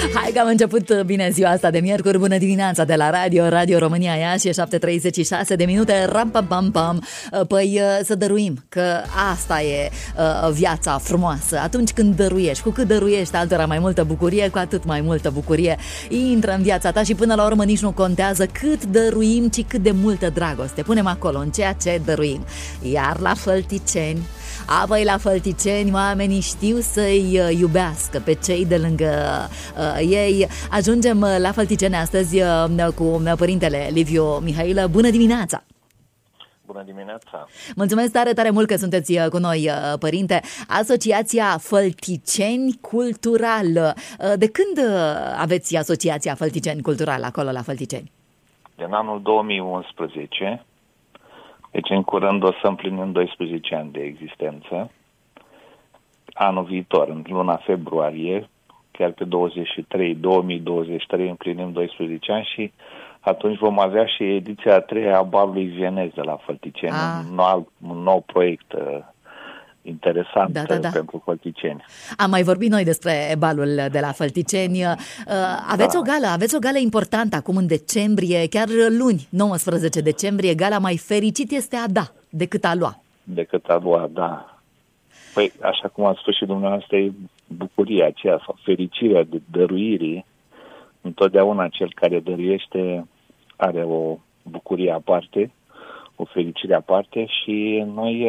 Hai că am început bine ziua asta de miercuri. Bună dimineața de la Radio România Iași. 7:36 de minute. Ram pam pam pam. Păi să dăruim, că asta e viața frumoasă. Atunci când dăruiești, cu cât dăruiești altora mai multă bucurie, cu atât mai multă bucurie intră în viața ta și până la urmă nici nu contează cât dăruim, ci cât de multă dragoste punem acolo în ceea ce dăruim. Iar la Fălticeni, apoi la Fălticeni, oamenii știu să-i iubească pe cei de lângă ei. Ajungem la Fălticeni astăzi cu părintele Liviu Mihailă. Bună dimineața! Bună dimineața! Mulțumesc tare, tare mult că sunteți cu noi, părinte. Asociația Fălticeni Cultural. De când aveți Asociația Fălticeni Cultural acolo la Fălticeni? Din anul 2011. Deci în curând o să împlinim 12 ani de existență. Anul viitor, în luna februarie, chiar pe 2023 împlinim 12 ani și atunci vom avea și ediția a 3-a a Balului Vienez de la Fălticeni. Un nou proiect interesant pentru fălticeni. Am mai vorbit noi despre balul de la Fălticeni. Aveți o gală importantă acum în decembrie, chiar luni, 19 decembrie. Gala mai fericit este a da decât a lua. Decât a lua, da. Păi, așa cum ați spus și dumneavoastră, e bucuria aceea sau fericirea de dăruirii. Întotdeauna cel care dăruiește are o bucurie aparte, o fericire aparte și noi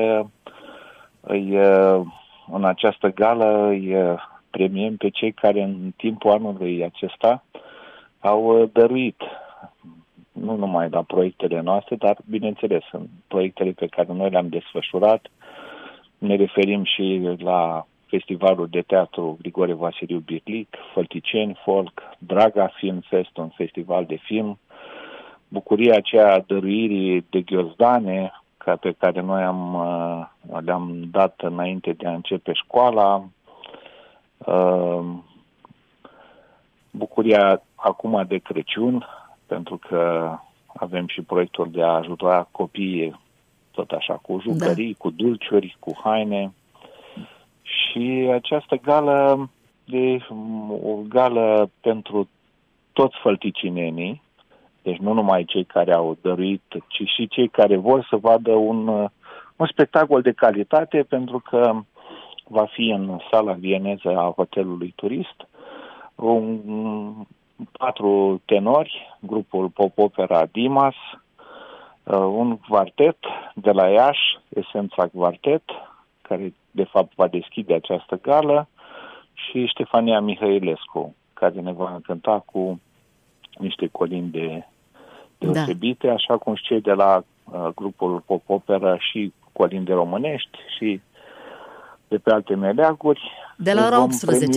în această gală îi premiem pe cei care în timpul anului acesta au dăruit, nu numai la proiectele noastre, dar bineînțeles în proiectele pe care noi le-am desfășurat. Ne referim și la Festivalul de Teatru Grigore Vasiliu Birlic, Fălticeni Folk, Draga Film Fest, un festival de film, bucuria aceea a dăruirii de ghiozdane pe care noi le-am dat înainte de a începe școala, bucuria acum de Crăciun, pentru că avem și proiectul de a ajuta copiii tot așa, cu jucării, cu dulciuri, cu haine. Și această gală e o gală pentru toți fălticinenii, deci nu numai cei care au dăruit, ci și cei care vor să vadă un spectacol de calitate, pentru că va fi în sala vieneză a Hotelului Turist 4 tenori, grupul pop-opera Dimas, un quartet de la Iași, Esența Quartet, care de fapt va deschide această gală, și Ștefania Mihailescu, care ne va cânta cu niște colinde deosebite, așa cum și cei de la grupul pop-opera și colinde românești și de pe alte meleaguri. De la ora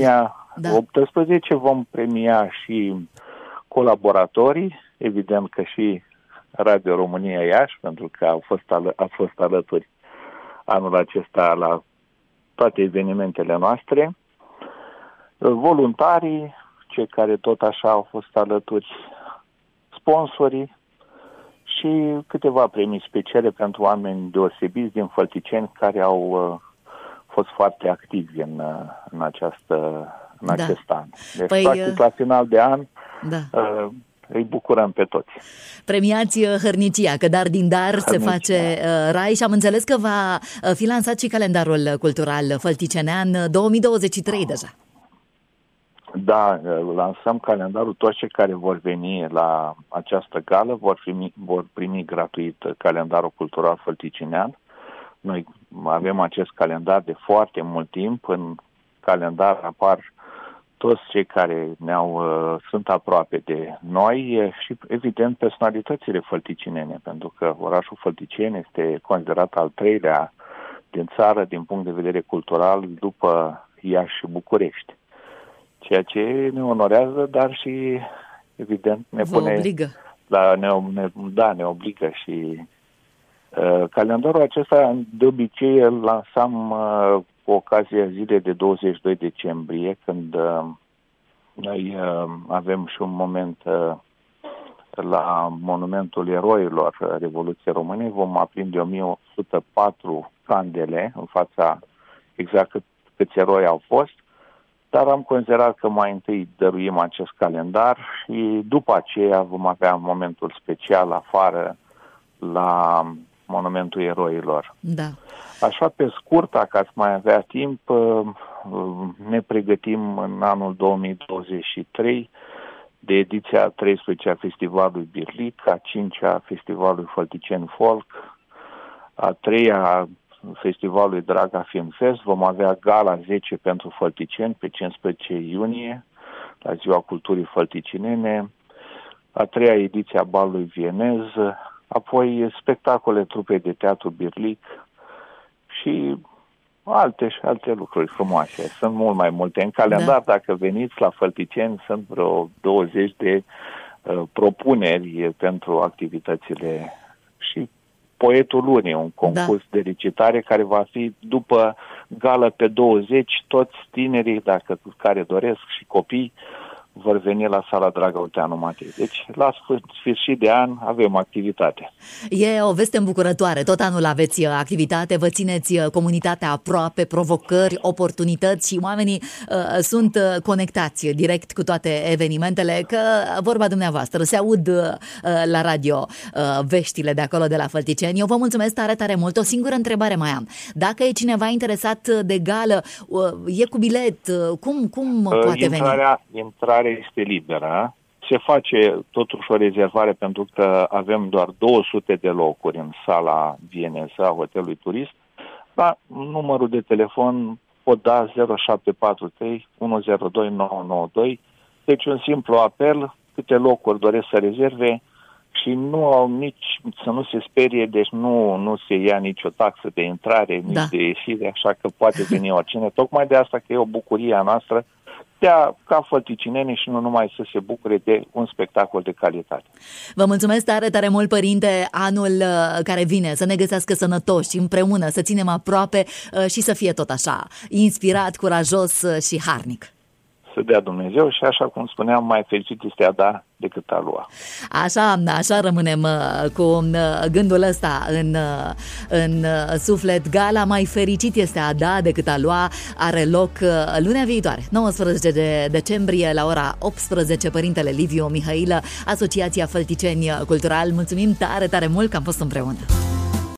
18 vom premia și colaboratorii, evident că și Radio România Iași, pentru că a fost alături anul acesta la toate evenimentele noastre, voluntarii, cei care tot așa au fost alături, sponsorii și câteva premii speciale pentru oameni deosebiți din Fălticeni care au fost foarte activi în acest an. Deci, practic, la final de an, îi bucurăm pe toți. Premiați hărnicia, că dar din dar se face rai, și am înțeles că va fi lansat și calendarul cultural fălticenean 2023 deja. Da, lansăm calendarul. Toți cei care vor veni la această gală vor primi gratuit calendarul cultural fălticinean. Noi avem acest calendar de foarte mult timp. În calendar apar toți cei care sunt aproape de noi și, evident, personalitățile fălticinene, pentru că orașul Fălticeni este considerat al 3-lea din țară din punct de vedere cultural după Iași și București. Ceea ce ne onorează, dar și, evident, ne obligă. Ne obligă și calendarul acesta de obicei îl lansam cu ocazia zilei de 22 decembrie, când noi avem și un moment la Monumentul Eroilor Revoluției Române. Vom aprinde 1104 candele în fața exact câți eroi au fost dar am considerat că mai întâi dăruim acest calendar și după aceea vom avea momentul special afară la Monumentul Eroilor. Da. Așa pe scurt, ca să mai avea timp, ne pregătim în anul 2023 de ediția 13 a Festivalului Birlic, a 5-a a Festivalului Fălticeni Folk, a 3-a Festivalului Draga Film Fest. Vom avea gala 10 pentru fălticeni pe 15 iunie, la Ziua Culturii Fălticinene, a 3-a ediție a Balului Vienez, apoi spectacole trupei de teatru Birlic și alte lucruri frumoase. Sunt mult mai multe. În calendar, dacă veniți la Fălticeni, sunt vreo 20 de propuneri pentru activitățile și Poetul Lunii, un concurs de recitare care va fi după gală pe 20, toți tinerii, care doresc și copii, vor veni la sala Draga Olteanu Matei. Deci, la sfârșit de an avem activitate. E o veste îmbucurătoare. Tot anul aveți activitate, vă țineți comunitatea aproape, provocări, oportunități și oamenii sunt conectați direct cu toate evenimentele, că vorba dumneavoastră se aud la radio veștile de acolo de la Fălticeni. Eu vă mulțumesc tare, tare mult. O singură întrebare mai am. Dacă e cineva interesat de gală, e cu bilet, cum poate veni? Intrarea este liberă. Se face totuși o rezervare pentru că avem doar 200 de locuri în sala vieneză a Hotelului Turist. La numărul de telefon pot da 0743 102 992. Deci un simplu apel, câte locuri doresc să rezerve și nu au nici, să nu se sperie, deci nu se ia nicio taxă de intrare, nici de ieșire, așa că poate veni oricine. Tocmai de asta că e o bucurie a noastră ca fălticinenii și nu numai să se bucure de un spectacol de calitate. Vă mulțumesc tare, tare mult, părinte, anul care vine, să ne găsească sănătoși împreună, să ținem aproape și să fie tot așa, inspirat, curajos și harnic. Să dea Dumnezeu și, așa cum spuneam, mai fericit este a da decât a lua. Așa rămânem cu gândul ăsta în suflet. Gala mai fericit este a da decât a lua are loc lunea viitoare, 19 de decembrie, la ora 18. Părintele Liviu Mihailă, Asociația Fălticeni Cultural. Mulțumim tare, tare mult că am fost împreună.